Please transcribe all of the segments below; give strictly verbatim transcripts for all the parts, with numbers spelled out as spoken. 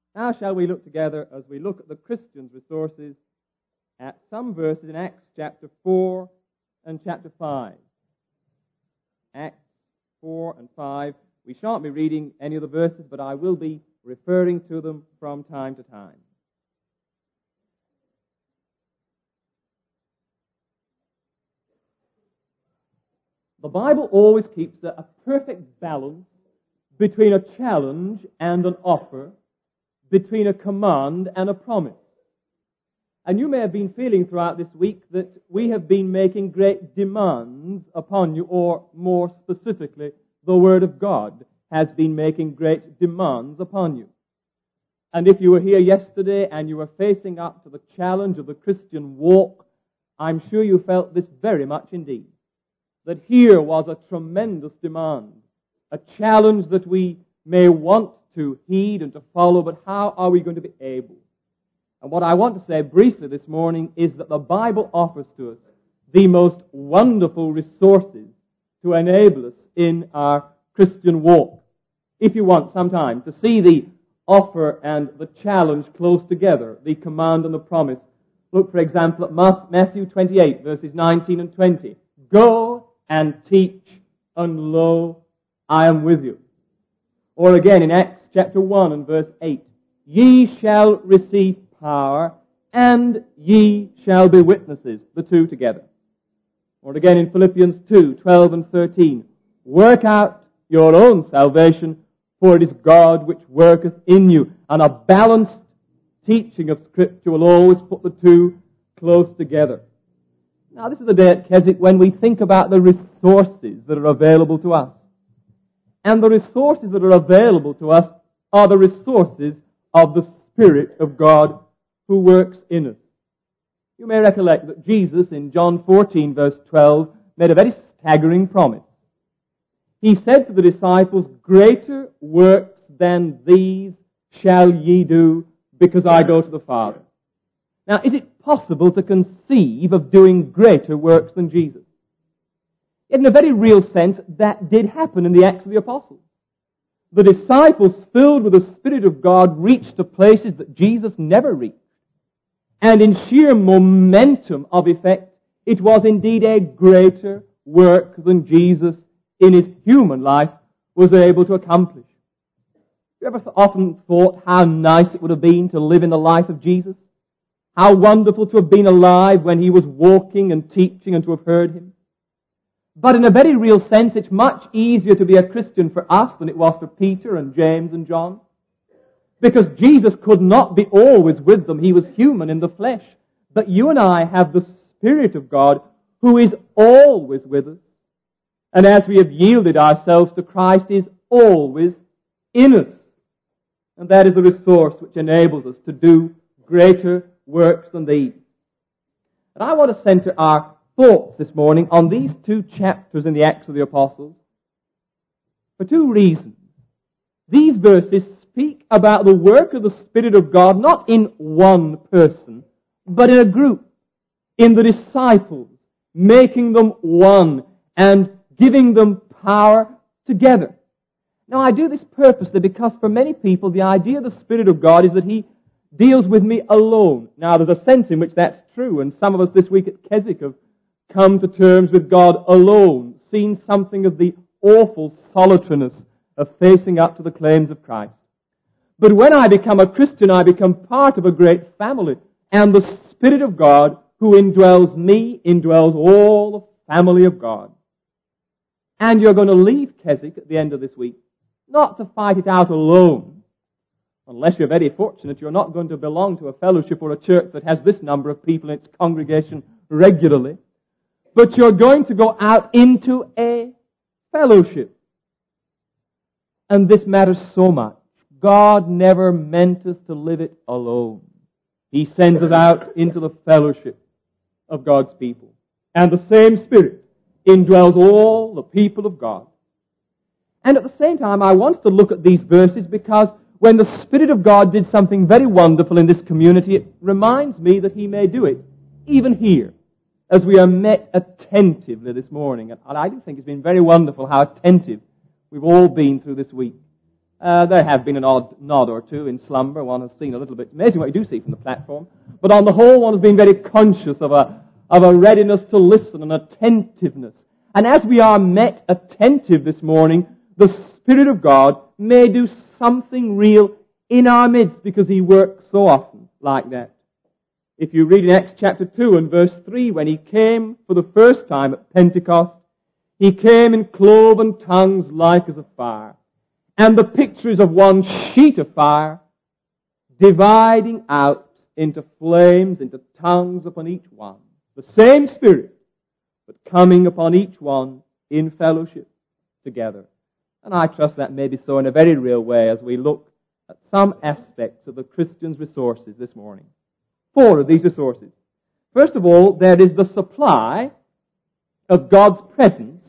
Now shall we look together as we look at the Christian's resources at some verses in Acts chapter four and chapter five. Acts four and five. We shan't be reading any of the verses, but I will be referring to them from time to time. The Bible always keeps a perfect balance between a challenge and an offer, between a command and a promise. And you may have been feeling throughout this week that we have been making great demands upon you, or more specifically, the Word of God has been making great demands upon you. And if you were here yesterday and you were facing up to the challenge of the Christian walk, I'm sure you felt this very much indeed. That here was a tremendous demand, a challenge that we may want to heed and to follow, but how are we going to be able? And what I want to say briefly this morning is that the Bible offers to us the most wonderful resources to enable us in our Christian walk. If you want sometime to see the offer and the challenge close together, the command and the promise, look, for example, at Matthew twenty-eight, verses nineteen and twenty. Go and teach, and lo, I am with you. Or again in Acts chapter one and verse eight. Ye shall receive power, and ye shall be witnesses, the two together. Or again in Philippians two, twelve and thirteen. Work out your own salvation, for it is God which worketh in you. And a balanced teaching of Scripture will always put the two close together. Now, this is a day at Keswick when we think about the resources that are available to us. And the resources that are available to us are the resources of the Spirit of God who works in us. You may recollect that Jesus in John fourteen, verse twelve, made a very staggering promise. He said to the disciples, greater works than these shall ye do, because I go to the Father. Now, is it possible to conceive of doing greater works than Jesus? In a very real sense, that did happen in the Acts of the Apostles. The disciples, filled with the Spirit of God, reached to places that Jesus never reached. And in sheer momentum of effect, it was indeed a greater work than Jesus in his human life was able to accomplish. You ever often thought how nice it would have been to live in the life of Jesus? How wonderful to have been alive when he was walking and teaching and to have heard him. But in a very real sense, it's much easier to be a Christian for us than it was for Peter and James and John. Because Jesus could not be always with them. He was human in the flesh. But you and I have the Spirit of God who is always with us. And as we have yielded ourselves to Christ, is always in us. And that is the resource which enables us to do greater works than these. And I want to center our thoughts this morning on these two chapters in the Acts of the Apostles for two reasons. These verses speak about the work of the Spirit of God not in one person, but in a group, in the disciples, making them one and giving them power together. Now, I do this purposely because for many people the idea of the Spirit of God is that He deals with me alone. Now, there's a sense in which that's true, and some of us this week at Keswick have come to terms with God alone, seen something of the awful solitariness of facing up to the claims of Christ. But when I become a Christian, I become part of a great family, and the Spirit of God who indwells me indwells all the family of God. And you're going to leave Keswick at the end of this week, not to fight it out alone. Unless you're very fortunate, you're not going to belong to a fellowship or a church that has this number of people in its congregation regularly. But you're going to go out into a fellowship. And this matters so much. God never meant us to live it alone. He sends us out into the fellowship of God's people. And the same Spirit indwells all the people of God. And at the same time, I want to look at these verses because when the Spirit of God did something very wonderful in this community, it reminds me that He may do it even here, as we are met attentively this morning. And I do think it's been very wonderful how attentive we've all been through this week Uh, there have been an odd nod or two in slumber. One has seen a little bit. Amazing what you do see from the platform. But on the whole, one has been very conscious of a, of a readiness to listen and attentiveness. And as we are met attentive this morning, the Spirit of God may do something real in our midst because He works so often like that. If you read in Acts chapter two and verse three, when He came for the first time at Pentecost, He came in cloven tongues like as a fire. And the picture is of one sheet of fire dividing out into flames, into tongues upon each one. The same Spirit, but coming upon each one in fellowship together. And I trust that may be so in a very real way as we look at some aspects of the Christian's resources this morning. Four of these resources. First of all, there is the supply of God's presence,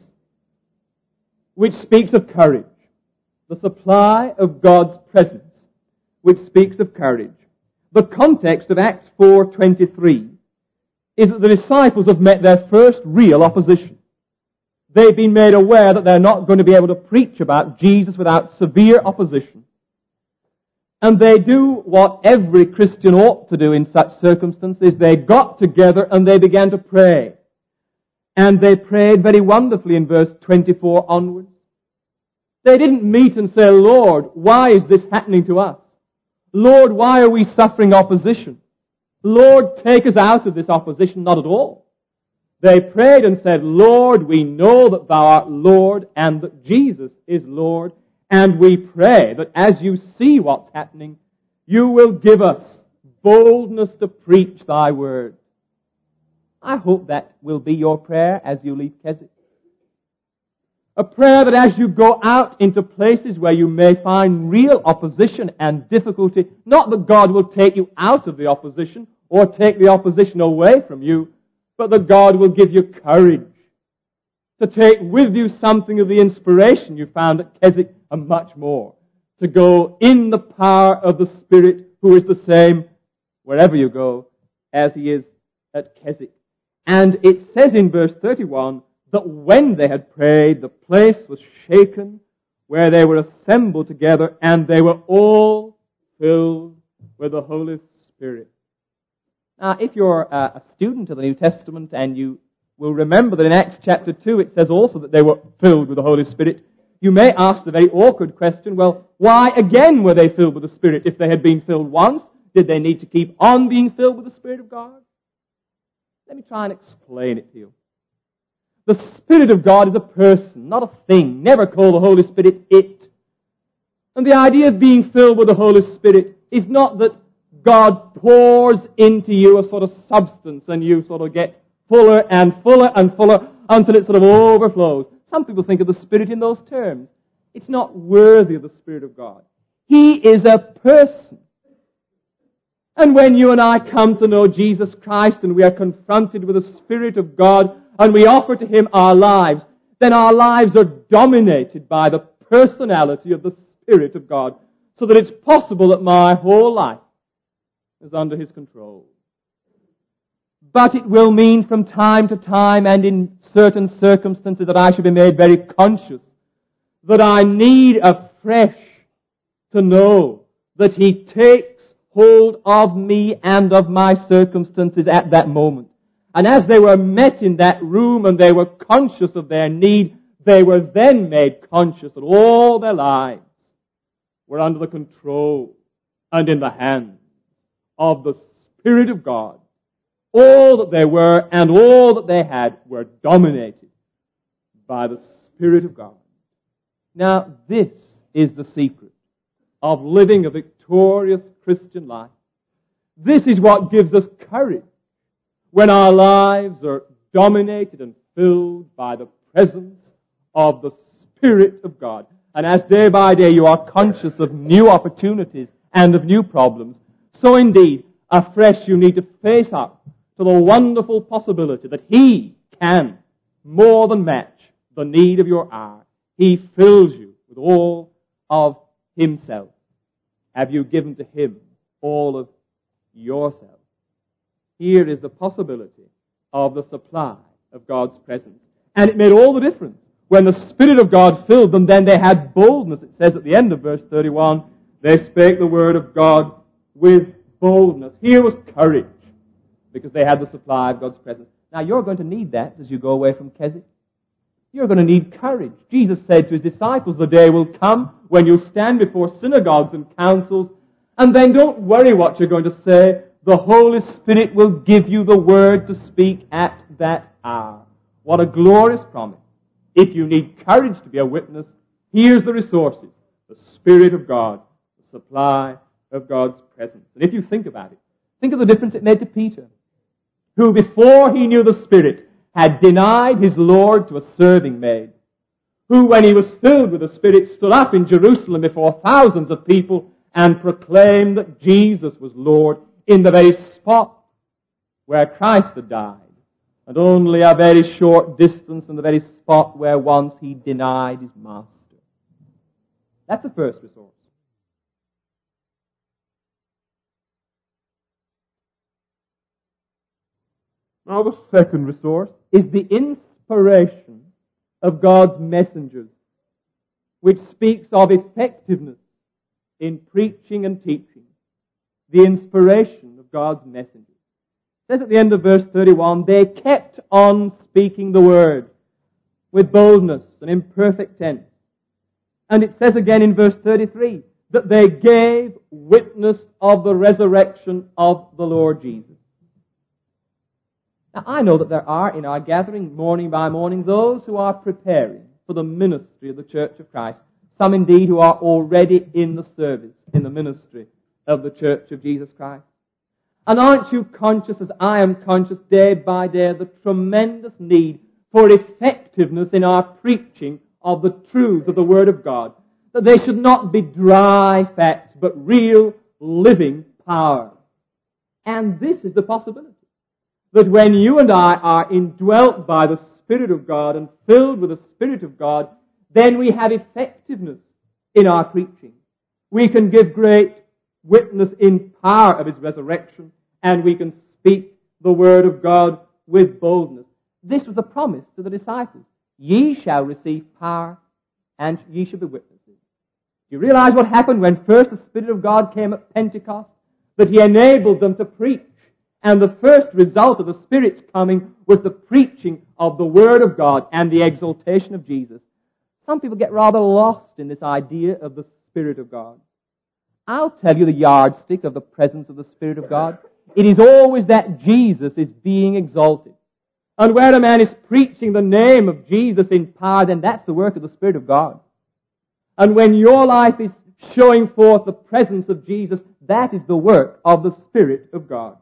which speaks of courage. The supply of God's presence, which speaks of courage. The context of Acts four twenty-three is that the disciples have met their first real opposition. They've been made aware that they're not going to be able to preach about Jesus without severe opposition. And they do what every Christian ought to do in such circumstances. They got together and they began to pray. And they prayed very wonderfully in verse twenty-four onwards. They didn't meet and say, Lord, why is this happening to us? Lord, why are we suffering opposition? Lord, take us out of this opposition. Not at all. They prayed and said, Lord, we know that Thou art Lord and that Jesus is Lord. And we pray that as You see what's happening, You will give us boldness to preach Thy word. I hope that will be your prayer as you leave Keswick. A prayer that as you go out into places where you may find real opposition and difficulty, not that God will take you out of the opposition or take the opposition away from you, but that God will give you courage to take with you something of the inspiration you found at Keswick and much more, to go in the power of the Spirit who is the same wherever you go as He is at Keswick. And it says in verse thirty-one, that when they had prayed, the place was shaken where they were assembled together, and they were all filled with the Holy Spirit. Now, if you're a student of the New Testament, and you will remember that in Acts chapter two, it says also that they were filled with the Holy Spirit, you may ask the very awkward question, well, why again were they filled with the Spirit? If they had been filled once, did they need to keep on being filled with the Spirit of God? Let me try and explain it to you. The Spirit of God is a person, not a thing. Never call the Holy Spirit it. And the idea of being filled with the Holy Spirit is not that God pours into you a sort of substance and you sort of get fuller and fuller and fuller until it sort of overflows. Some people think of the Spirit in those terms. It's not worthy of the Spirit of God. He is a person. And when you and I come to know Jesus Christ and we are confronted with the Spirit of God and we offer to Him our lives, then our lives are dominated by the personality of the Spirit of God, so that it's possible that my whole life is under His control. But it will mean from time to time and in certain circumstances that I should be made very conscious that I need afresh to know that He takes hold of me and of my circumstances at that moment. And as they were met in that room and they were conscious of their need, they were then made conscious that all their lives were under the control and in the hands of the Spirit of God. All that they were and all that they had were dominated by the Spirit of God. Now, this is the secret of living a victorious Christian life. This is what gives us courage when our lives are dominated and filled by the presence of the Spirit of God. And as day by day you are conscious of new opportunities and of new problems, so indeed, afresh you need to face up to the wonderful possibility that He can more than match the need of your hour. He fills you with all of Himself. Have you given to Him all of yourself? Here is the possibility of the supply of God's presence. And it made all the difference when the Spirit of God filled them, then they had boldness. It says at the end of verse thirty-one, they spake the word of God with boldness. Here was courage, because they had the supply of God's presence. Now you're going to need that as you go away from Keswick. You're going to need courage. Jesus said to his disciples, the day will come when you'll stand before synagogues and councils, and then don't worry what you're going to say. The Holy Spirit will give you the word to speak at that hour. What a glorious promise. If you need courage to be a witness, here's the resources. The Spirit of God, the supply of God's presence. And if you think about it, think of the difference it made to Peter, who before he knew the Spirit had denied his Lord to a serving maid, who when he was filled with the Spirit stood up in Jerusalem before thousands of people and proclaimed that Jesus was Lord in the very spot where Christ had died, and only a very short distance from the very spot where once he denied his Master. That's the first resource. Now the second resource is the inspiration of God's messengers, which speaks of effectiveness in preaching and teaching. The inspiration of God's messengers. It says at the end of verse thirty-one, they kept on speaking the word with boldness and in perfect tense. And it says again in verse thirty-three, that they gave witness of the resurrection of the Lord Jesus. Now, I know that there are in our gathering, morning by morning, those who are preparing for the ministry of the Church of Christ. Some indeed who are already in the service, in the ministry of the Church of Jesus Christ. And aren't you conscious, as I am conscious day by day, the tremendous need for effectiveness in our preaching of the truths of the Word of God? That they should not be dry facts, but real, living power. And this is the possibility. That when you and I are indwelt by the Spirit of God and filled with the Spirit of God, then we have effectiveness in our preaching. We can give great witness in power of His resurrection, and we can speak the Word of God with boldness. This was a promise to the disciples. Ye shall receive power, and ye shall be witnesses. Do you realize what happened when first the Spirit of God came at Pentecost? That He enabled them to preach. And the first result of the Spirit's coming was the preaching of the Word of God and the exaltation of Jesus. Some people get rather lost in this idea of the Spirit of God. I'll tell you the yardstick of the presence of the Spirit of God. It is always that Jesus is being exalted. And where a man is preaching the name of Jesus in power, then that's the work of the Spirit of God. And when your life is showing forth the presence of Jesus, that is the work of the Spirit of God.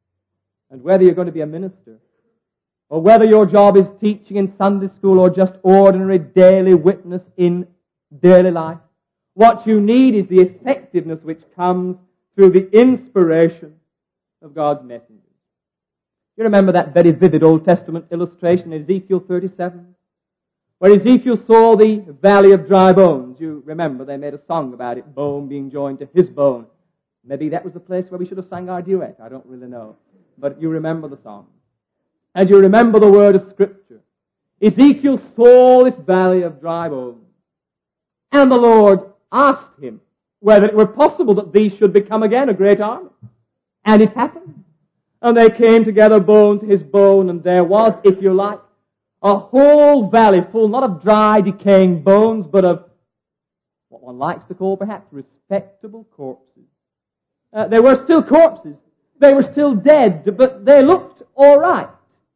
And whether you're going to be a minister, or whether your job is teaching in Sunday school, or just ordinary daily witness in daily life, what you need is the effectiveness which comes through the inspiration of God's messengers. You remember that very vivid Old Testament illustration in Ezekiel thirty-seven, where Ezekiel saw the valley of dry bones. You remember they made a song about it, bone being joined to his bone. Maybe that was the place where we should have sang our duet. I don't really know. But you remember the song. And you remember the word of Scripture. Ezekiel saw this valley of dry bones. And the Lord asked him whether it were possible that these should become again a great army. And it happened. And they came together, bone to his bone, and there was, if you like, a whole valley full, not of dry, decaying bones, but of what one likes to call, perhaps, respectable corpses. Uh, they were still corpses. They were still dead, but they looked all right.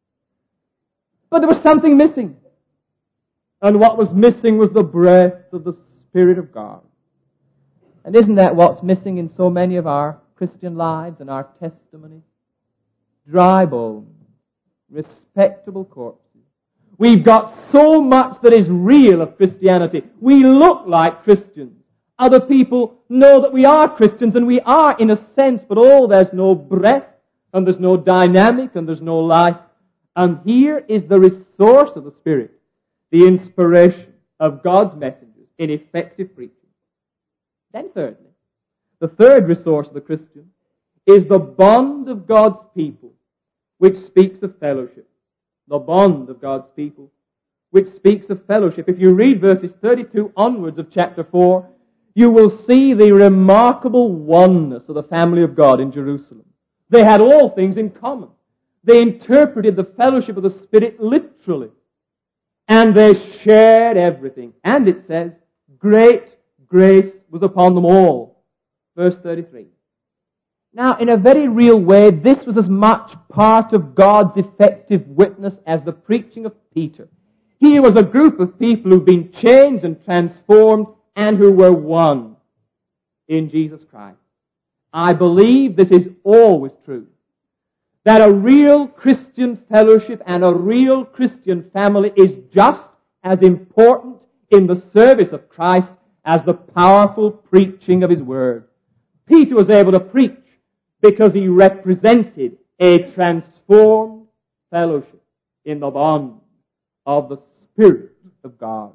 But there was something missing. And what was missing was the breath of the Spirit of God. And isn't that what's missing in so many of our Christian lives and our testimony? Dry bones, respectable corpses. We've got so much that is real of Christianity. We look like Christians. Other people know that we are Christians, and we are in a sense, but oh, there's no breath, and there's no dynamic, and there's no life. And here is the resource of the Spirit, the inspiration of God's messengers in effective preaching. Then thirdly, the third resource of the Christian is the bond of God's people, which speaks of fellowship. The bond of God's people, which speaks of fellowship. If you read verses thirty-two onwards of chapter four, you will see the remarkable oneness of the family of God in Jerusalem. They had all things in common. They interpreted the fellowship of the Spirit literally. And they shared everything. And it says, great grace was upon them all. Verse thirty-three. Now, in a very real way, this was as much part of God's effective witness as the preaching of Peter. Here was a group of people who'd been changed and transformed and who were one in Jesus Christ. I believe this is always true. That a real Christian fellowship and a real Christian family is just as important in the service of Christ as the powerful preaching of His Word. Peter was able to preach because he represented a transformed fellowship in the bond of the Spirit of God.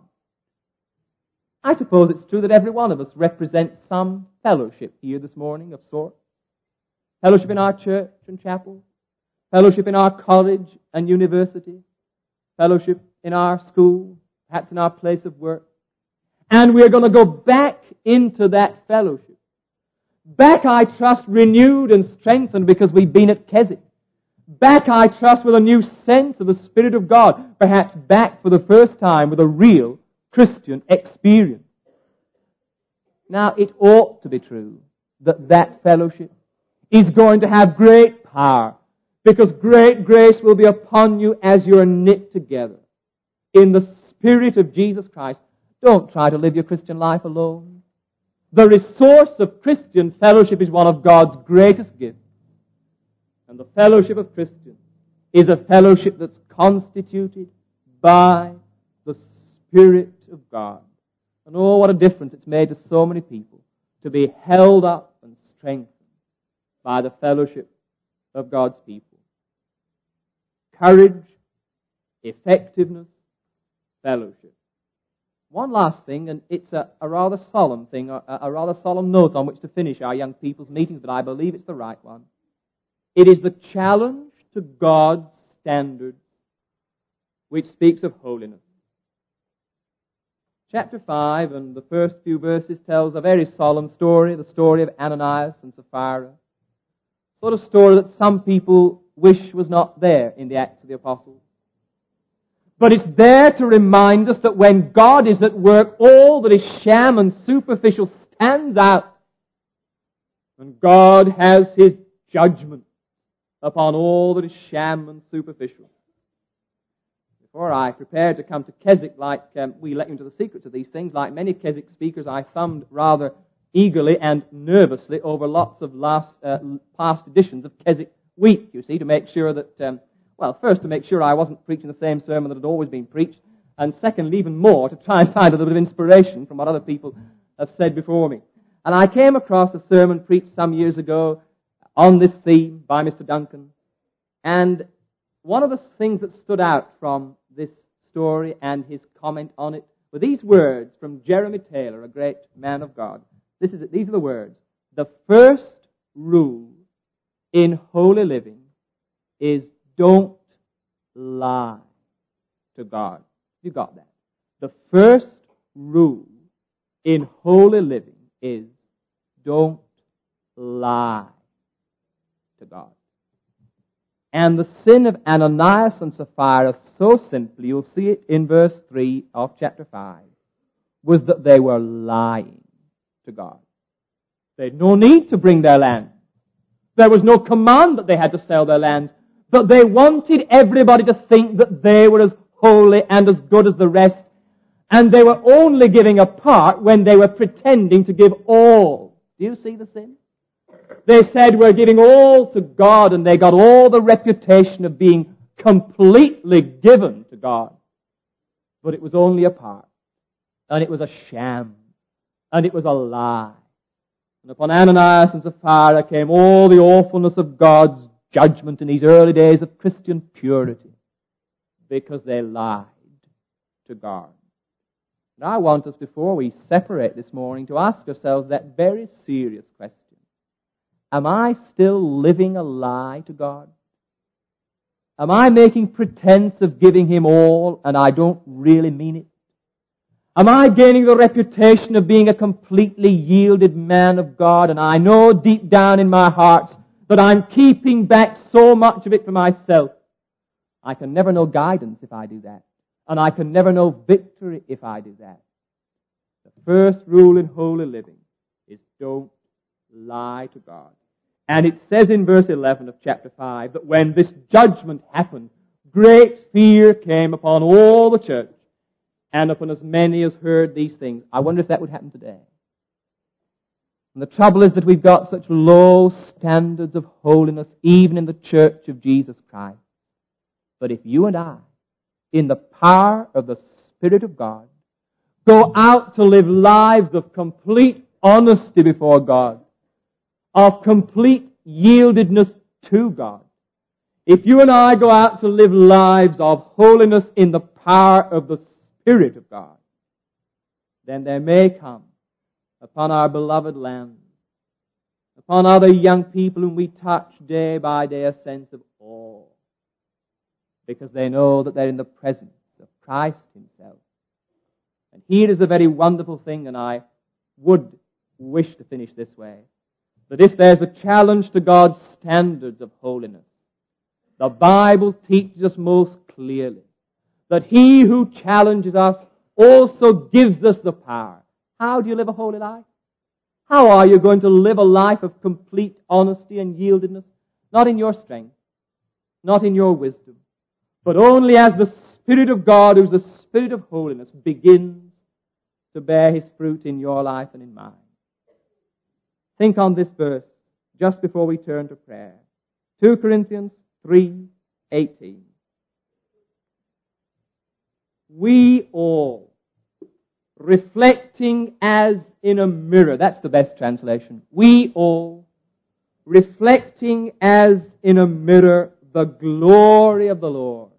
I suppose it's true that every one of us represents some fellowship here this morning of sorts. Fellowship in our church and chapel. Fellowship in our college and university. Fellowship in our school. Perhaps in our place of work. And we're going to go back into that fellowship. Back, I trust, renewed and strengthened because we've been at Keswick. Back, I trust, with a new sense of the Spirit of God. Perhaps back for the first time with a real Christian experience. Now, it ought to be true that that fellowship is going to have great power because great grace will be upon you as you are knit together in the Spirit of Jesus Christ. Don't try to live your Christian life alone. The resource of Christian fellowship is one of God's greatest gifts. And the fellowship of Christians is a fellowship that's constituted by the Spirit of God. And oh, what a difference it's made to so many people to be held up and strengthened by the fellowship of God's people. Courage, effectiveness, fellowship. One last thing, and it's a, a rather solemn thing, a, a rather solemn note on which to finish our young people's meetings, but I believe it's the right one. It is the challenge to God's standards, which speaks of holiness. Chapter five and the first few verses tells a very solemn story, the story of Ananias and Sapphira. Sort of story that some people wish was not there in the Acts of the Apostles. But it's there to remind us that when God is at work, all that is sham and superficial stands out. And God has His judgment upon all that is sham and superficial. Before I prepared to come to Keswick, like um, we let you into the secrets of these things, like many Keswick speakers, I thumbed rather eagerly and nervously over lots of last uh, past editions of Keswick Week, you see, to make sure that... Um, Well, first, to make sure I wasn't preaching the same sermon that had always been preached, and secondly, even more, to try and find a little bit of inspiration from what other people have said before me. And I came across a sermon preached some years ago on this theme by Mister Duncan, and one of the things that stood out from this story and his comment on it were these words from Jeremy Taylor, a great man of God. This is it. These are the words. The first rule in holy living is don't lie to God. You got that? The first rule in holy living is don't lie to God. And the sin of Ananias and Sapphira, so simply, you'll see it in verse three of chapter five, was that they were lying to God. They had no need to bring their land. There was no command that they had to sell their lands. But they wanted everybody to think that they were as holy and as good as the rest. And they were only giving a part when they were pretending to give all. Do you see the sin? They said we're giving all to God, and they got all the reputation of being completely given to God. But it was only a part. And it was a sham. And it was a lie. And upon Ananias and Sapphira came all the awfulness of God's judgment in these early days of Christian purity because they lied to God. And I want us, before we separate this morning, to ask ourselves that very serious question. Am I still living a lie to God? Am I making pretense of giving Him all and I don't really mean it? Am I gaining the reputation of being a completely yielded man of God, and I know deep down in my heart that I'm keeping back so much of it for myself? I can never know guidance if I do that. And I can never know victory if I do that. The first rule in holy living is don't lie to God. And it says in verse eleven of chapter five that when this judgment happened, great fear came upon all the church and upon as many as heard these things. I wonder if that would happen today. And the trouble is that we've got such low standards of holiness even in the church of Jesus Christ. But if you and I, in the power of the Spirit of God, go out to live lives of complete honesty before God, of complete yieldedness to God, if you and I go out to live lives of holiness in the power of the Spirit of God, then there may come upon our beloved land, upon other young people whom we touch day by day, a sense of awe, because they know that they're in the presence of Christ Himself. And here is a very wonderful thing, and I would wish to finish this way, that if there's a challenge to God's standards of holiness, the Bible teaches us most clearly that He who challenges us also gives us the power. How do you live a holy life? How are you going to live a life of complete honesty and yieldedness? Not in your strength, not in your wisdom, but only as the Spirit of God, who's the Spirit of holiness, begins to bear His fruit in your life and in mine. Think on this verse just before we turn to prayer. Second Corinthians three eighteen. We all, reflecting as in a mirror, that's the best translation. We all, reflecting as in a mirror the glory of the Lord,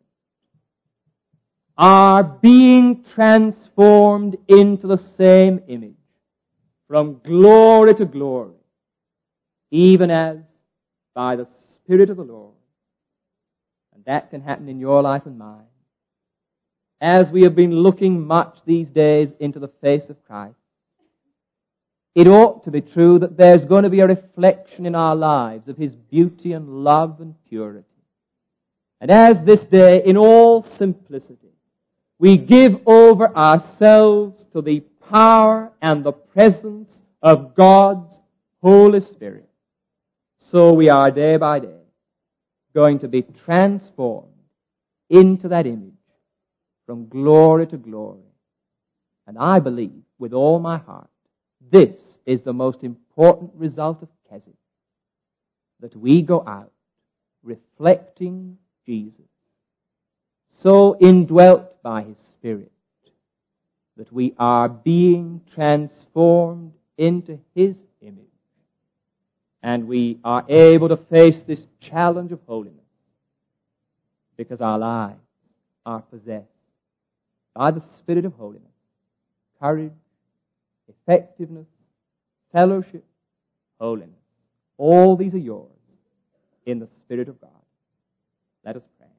are being transformed into the same image, from glory to glory, even as by the Spirit of the Lord. And that can happen in your life and mine. As we have been looking much these days into the face of Christ, it ought to be true that there's going to be a reflection in our lives of His beauty and love and purity. And as this day, in all simplicity, we give over ourselves to the power and the presence of God's Holy Spirit, so we are day by day going to be transformed into that image from glory to glory. And I believe with all my heart this is the most important result of Keswick, that we go out reflecting Jesus, so indwelt by His Spirit that we are being transformed into His image, and we are able to face this challenge of holiness because our lives are possessed by the Spirit of holiness, courage, effectiveness, fellowship, holiness. All these are yours in the Spirit of God. Let us pray.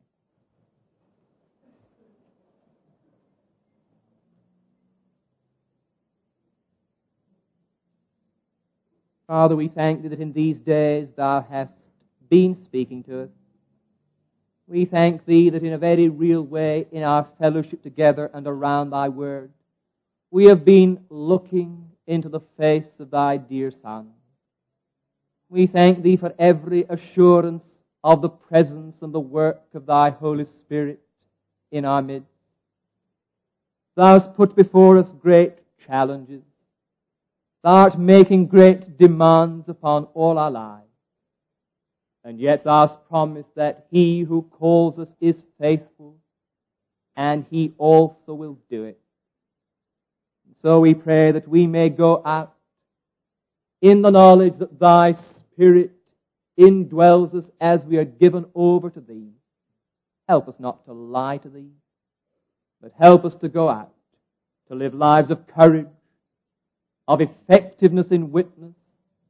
Father, we thank Thee that in these days Thou hast been speaking to us. We thank Thee that in a very real way in our fellowship together and around Thy Word, we have been looking into the face of Thy dear Son. We thank Thee for every assurance of the presence and the work of Thy Holy Spirit in our midst. Thou hast put before us great challenges. Thou art making great demands upon all our lives. And yet Thou hast promised that He who calls us is faithful, and He also will do it. So we pray that we may go out in the knowledge that Thy Spirit indwells us as we are given over to Thee. Help us not to lie to Thee, but help us to go out to live lives of courage, of effectiveness in witness,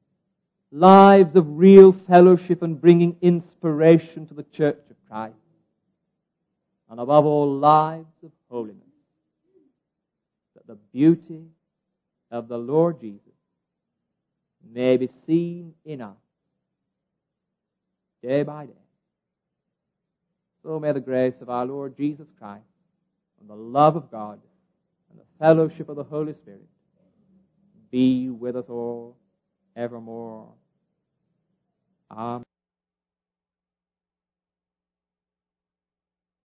lives of real fellowship and bringing inspiration to the Church of Christ. and above all lives of holiness, that the beauty of the Lord Jesus may be seen in us day by day. So may the grace of our Lord Jesus Christ and the love of God and the fellowship of the Holy Spirit be with us all evermore. Amen.